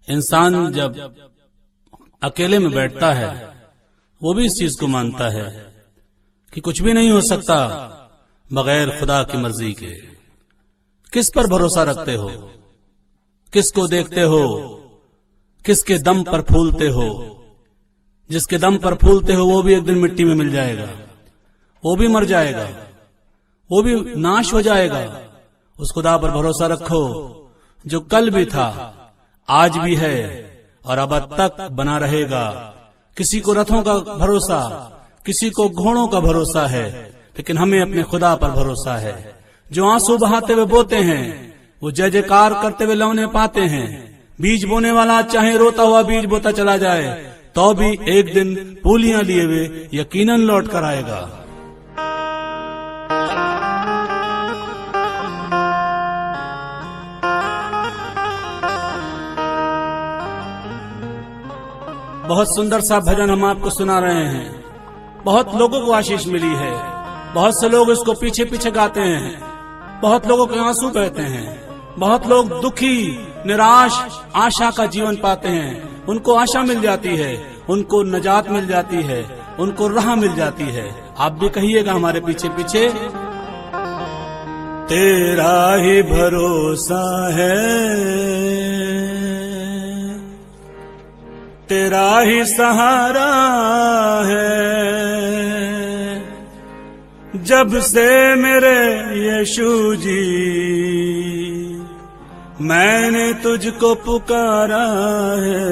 इंसान जब अकेले में बैठता है वो भी इस चीज को मानता है कि कुछ भी नहीं हो सकता बगैर खुदा की मर्जी के। किस पर भरोसा रखते हो, किसको देखते हो, किसके दम पर फूलते हो? जिसके दम पर फूलते हो वो भी एक दिन मिट्टी में मिल जाएगा, वो भी मर जाएगा, वो भी नाश हो जाएगा। उस खुदा पर भरोसा रखो जो कल भी था, आज भी है और अब तक बना रहेगा। किसी को रथों का भरोसा, किसी को घोड़ों का भरोसा है, लेकिन हमें अपने खुदा पर भरोसा है। जो आंसू बहाते हुए बोते हैं वो जय जयकार करते हुए लौने पाते हैं। बीज बोने वाला चाहे रोता हुआ बीज बोता चला जाए तो भी एक दिन पूलियां लिए हुए यकीनन लौट कर आएगा। बहुत सुंदर सा भजन हम आपको सुना रहे हैं। बहुत लोगों को आशीष मिली है, बहुत से लोग इसको पीछे पीछे गाते हैं, बहुत लोगों के आंसू बहते हैं, बहुत लोग दुखी निराश आशा का जीवन पाते हैं। उनको आशा मिल जाती है, उनको नजात मिल जाती है, उनको राह मिल जाती है। आप भी कहिएगा हमारे पीछे पीछे, तेरा ही भरोसा है, तेरा ही सहारा है। जब से मेरे यीशु जी मैंने तुझको पुकारा है,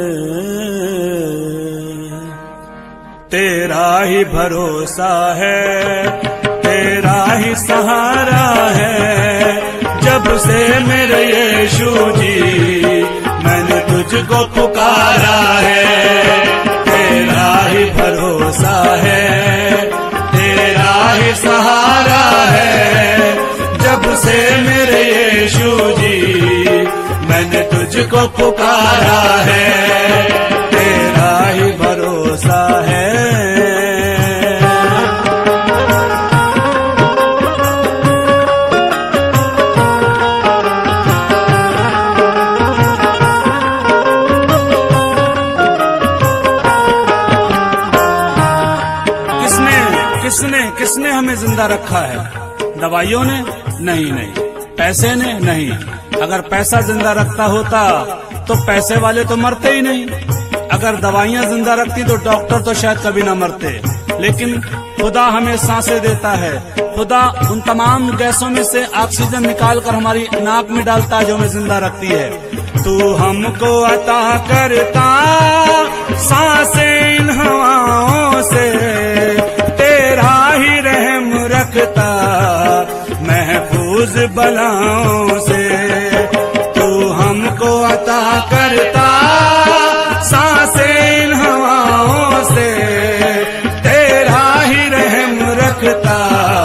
तेरा ही भरोसा है, तेरा ही सहारा है। जब से मेरे यीशु जी मैंने तुझको पुकारा है, तेरा ही भरोसा है, तेरा ही सहारा है। जब से मेरे यीशु जी मैंने तुझको पुकारा है, तेरा ही भरोसा है। किसने हमें जिंदा रखा है? दवाइयों ने? नहीं। पैसे ने? नहीं। अगर पैसा जिंदा रखता होता तो पैसे वाले तो मरते ही नहीं। अगर दवाइयां जिंदा रखती तो डॉक्टर तो शायद कभी ना मरते। लेकिन खुदा हमें सांसें देता है। खुदा उन तमाम गैसों में से ऑक्सीजन निकाल कर हमारी नाक में डालता है जो हमें जिंदा रखती है। तू हमको अता करता सांसें इन हवाओं से, तेरा ही रहम रखता महफूज बलाओं से। तू हमको अता करता सांसें इन हवाओं से, तेरा ही रहम रखता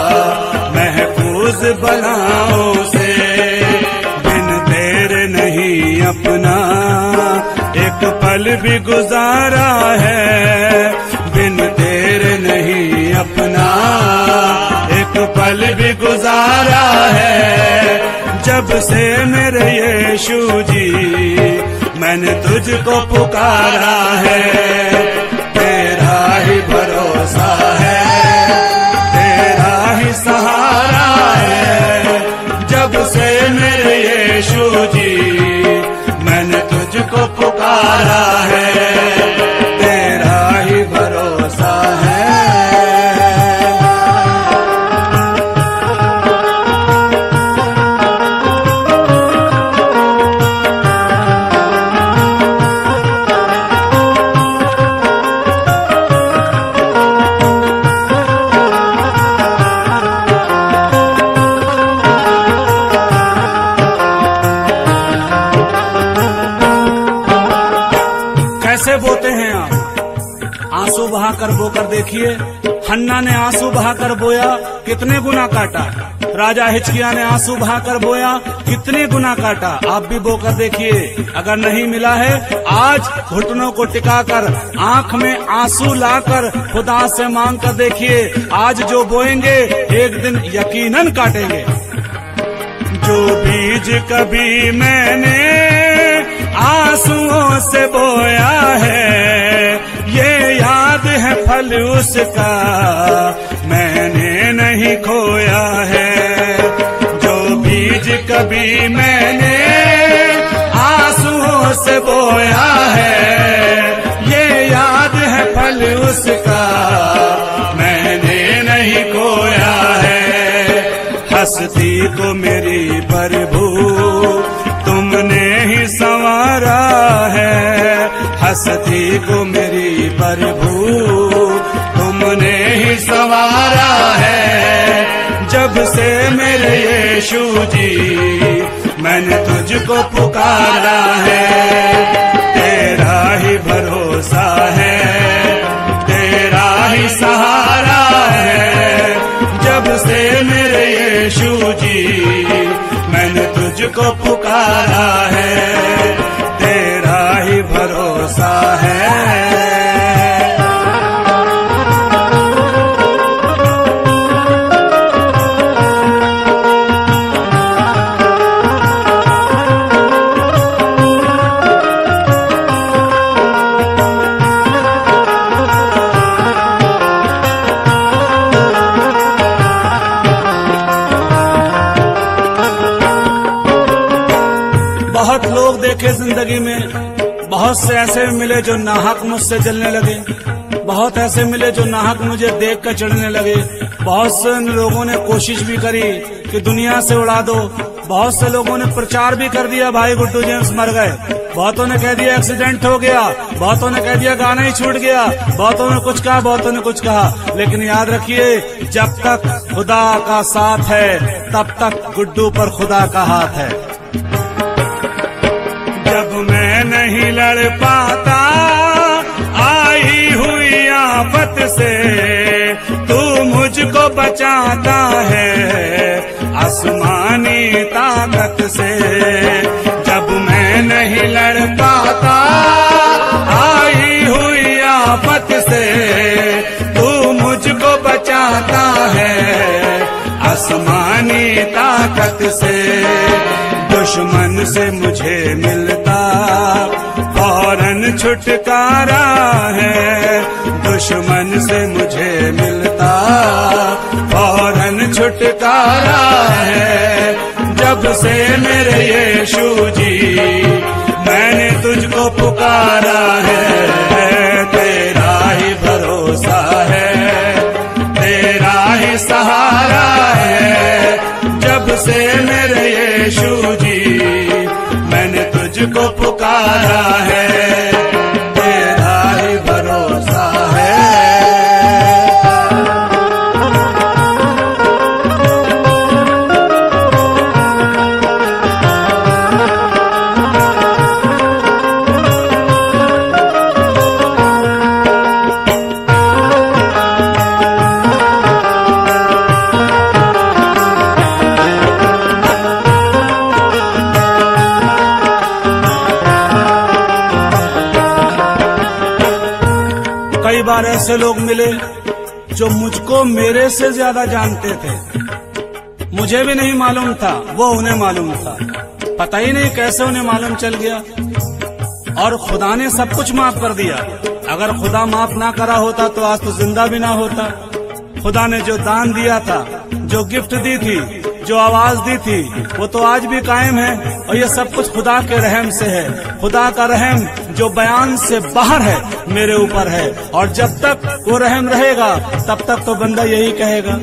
महफूज बलाओं से। बिन देर नहीं अपना एक पल भी गुजारा है, बिन देर नहीं अपना एक पल भी गुजारा है। जब से मेरे यीशु जी मैंने तुझको पुकारा है, तेरा ही भरोसा है, तेरा ही सहारा है। जब से मेरे यीशु जी मैंने तुझको पुकारा है, तेरा ही भरोसा है। कैसे बोते हैं आप? आंसू बहाकर बोकर देखिए। हन्ना ने आंसू बहाकर बोया, कितने गुना काटा। राजा हिजकिय्याह ने आंसू बहाकर बोया, कितने गुना काटा। आप भी बोकर देखिए। अगर नहीं मिला है आज घुटनों को टिकाकर आंख में आंसू लाकर खुदा से मांग कर देखिए। आज जो बोएंगे एक दिन यकीनन काटेंगे। जो बीज कभी मैंने आंसुओं से बोया है, ये याद है फल उसका मैंने नहीं खोया है। जो बीज कभी मैंने आंसुओं से बोया है, ये याद है फल उसका मैंने नहीं खोया है। हस्ती को मेरी प्रभु तुमने ही संवारा है, हस्ती को मेरी प्रभु तुमने ही संवारा है। जब से मेरे यीशु जी मैंने तुझको पुकारा है, तेरा ही भरोसा है, तेरा ही सहारा है। जब से मेरे यीशु जी मैंने तुझको पुकारा है, तेरा ही भरोसा है। बहुत लोग देखे जिंदगी में, बहुत से ऐसे मिले जो नाहक मुझसे जलने लगे, बहुत ऐसे मिले जो नाहक मुझे देख कर चढ़ने लगे। बहुत से लोगों ने कोशिश भी करी कि दुनिया से उड़ा दो, बहुत से लोगों ने प्रचार भी कर दिया भाई गुड्डू जेम्स मर गए, बहुतों ने कह दिया एक्सीडेंट हो गया, बहुतों ने कह दिया गाना ही छूट गया, बहुतों ने कुछ कहा, बहुतों ने कुछ कहा। लेकिन याद रखिए, जब तक खुदा का साथ है तब तक गुड्डू पर खुदा का हाथ है। जब मैं नहीं लड़ पाता आई हुई आफत से, तू मुझको बचाता है आसमानी ताकत से। जब मैं नहीं लड़ पाता आई हुई आफत से, तू मुझको बचाता है आसमानी ताकत से। दुश्मन से मुझे मिलता फौरन छुटकारा है, दुश्मन से मुझे मिलता फौरन छुटकारा है। जब से मेरे यीशु जी मैंने तुझको पुकारा है, तेरा ही भरोसा है, तेरा ही सहारा है। जब से मेरे यीशु जी मैंने तुझको पुकारा है, तेरा ही भरोसा है। कई बार ऐसे लोग मिले जो मुझको मेरे से ज्यादा जानते थे, मुझे भी नहीं मालूम था, वो उन्हें मालूम था। पता ही नहीं कैसे उन्हें मालूम चल गया, और खुदा ने सब कुछ माफ कर दिया। अगर खुदा माफ ना करा होता तो आज तो जिंदा भी ना होता। खुदा ने जो दान दिया था, जो गिफ्ट दी थी, जो आवाज दी थी, वो तो आज भी कायम है, और ये सब कुछ खुदा के रहम से है। खुदा का रहम जो बयान से बाहर है मेरे ऊपर है, और जब तक वो रहम रहेगा तब तक तो बंदा यही कहेगा।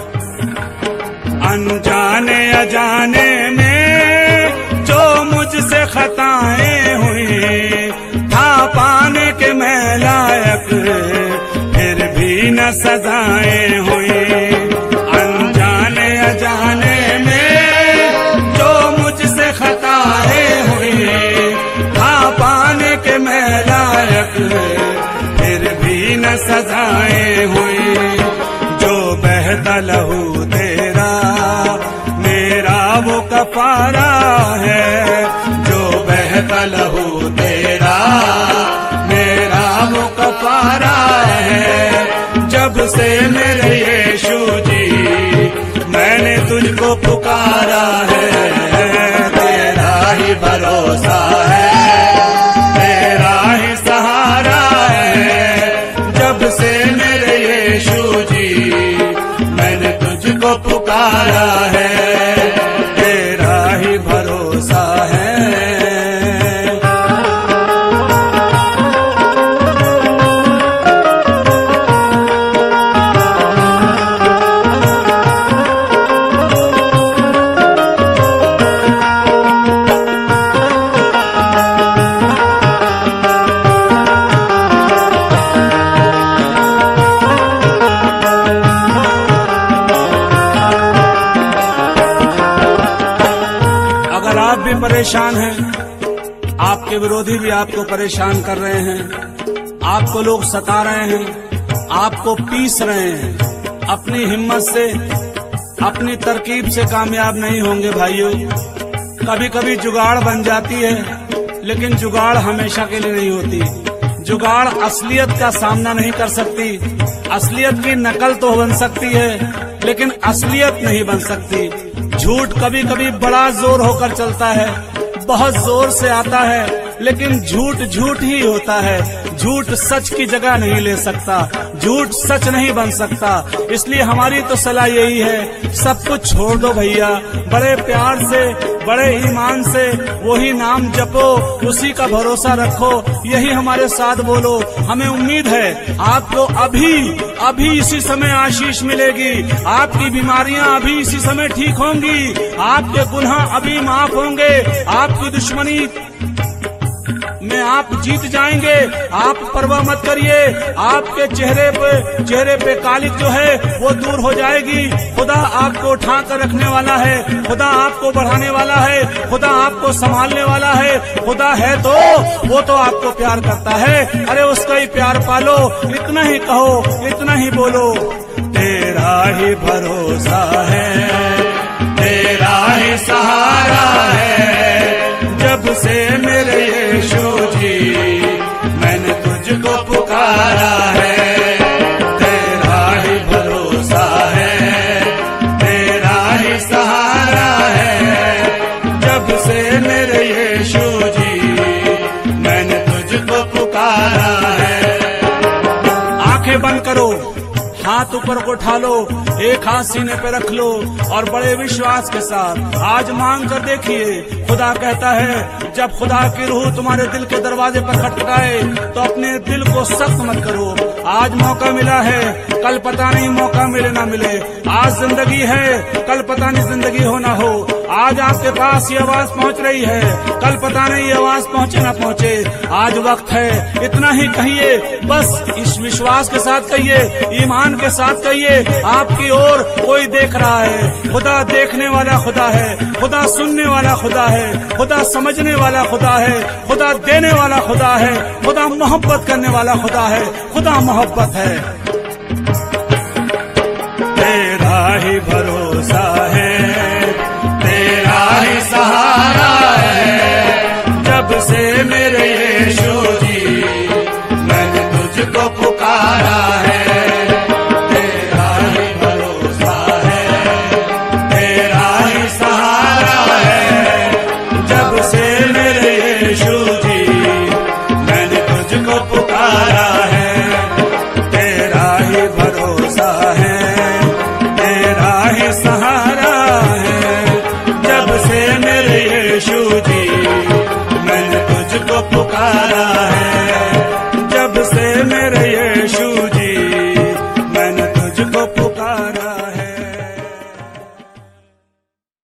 अनजाने अजाने में जो मुझसे खताएं हुई, था पाने के मैं लायक, फिर भी न सजाएं हुई। अनजाने अजाने में जो मुझसे खताएं हुई, था पाने के मैं लायक, फिर भी न सजाएं हुई। जो बहता लहू तेरा मेरा वो कफारा है, जो बहता लहू तेरा मेरा वो कफारा है। जब से मेरे यीशु जी मैंने तुझको पुकारा है, तेरा ही भरोसा है, सहारा है, तेरा ही भरोसा है। आप भी परेशान हैं, आपके विरोधी भी आपको परेशान कर रहे हैं, आपको लोग सता रहे हैं, आपको पीस रहे हैं, अपनी हिम्मत से अपनी तरकीब से कामयाब नहीं होंगे भाइयों। कभी कभी जुगाड़ बन जाती है, लेकिन जुगाड़ हमेशा के लिए नहीं होती। जुगाड़ असलियत का सामना नहीं कर सकती। असलियत की नकल तो बन सकती है, लेकिन असलियत नहीं बन सकती। झूठ कभी कभी बड़ा जोर होकर चलता है, बहुत जोर से आता है, लेकिन झूठ झूठ ही होता है। झूठ सच की जगह नहीं ले सकता, झूठ सच नहीं बन सकता। इसलिए हमारी तो सलाह यही है, सब कुछ छोड़ दो भैया, बड़े प्यार से बड़े ईमान से वही नाम जपो, उसी का भरोसा रखो, यही हमारे साथ बोलो। हमें उम्मीद है आपको अभी इसी समय आशीष मिलेगी, आपकी बीमारियां अभी इसी समय ठीक होंगी, आपके गुनाह अभी माफ होंगे, आपकी दुश्मनी में आप जीत जाएंगे। आप परवाह मत करिए, आपके चेहरे पे कालिक जो है वो दूर हो जाएगी। खुदा आपको उठा कर रखने वाला है, खुदा आपको बढ़ाने वाला है, खुदा आपको संभालने वाला है। खुदा है तो वो तो आपको प्यार करता है, अरे उसका ही प्यार पालो। इतना ही कहो, इतना ही बोलो, तेरा ही भरोसा है, तेरा ही सहारा है। जब से मेरे यीशु जी मैंने तुझको पुकारा है, तेरा ही भरोसा है, तेरा ही सहारा है। जब से मेरे यीशु जी मैंने तुझको पुकारा है। आंखें बंद करो, हाथ ऊपर को उठा लो, एक हाथ सीने पे रख लो और बड़े विश्वास के साथ आज मांग कर देखिए। खुदा कहता है, जब खुदा की रूह तुम्हारे दिल के दरवाजे पर खटखटाए तो अपने दिल को सख्त मत करो। आज मौका मिला है, कल पता नहीं मौका मिले ना मिले। आज जिंदगी है, कल पता नहीं जिंदगी हो ना हो। आज आपके पास ये आवाज पहुंच रही है, कल पता नहीं ये आवाज पहुंचे ना पहुंचे। आज वक्त है, इतना ही कहिए, बस इस विश्वास के साथ कहिए, ईमान के साथ कहिए, आपकी ओर कोई देख रहा है। खुदा देखने वाला खुदा है, खुदा सुनने वाला खुदा है, खुदा समझने वाला खुदा है, खुदा देने वाला खुदा है, खुदा मोहब्बत करने वाला खुदा है, खुदा मोहब्बत है। तेरा ही भरोसा है, तेरा ही सहारा है। जब से मेरे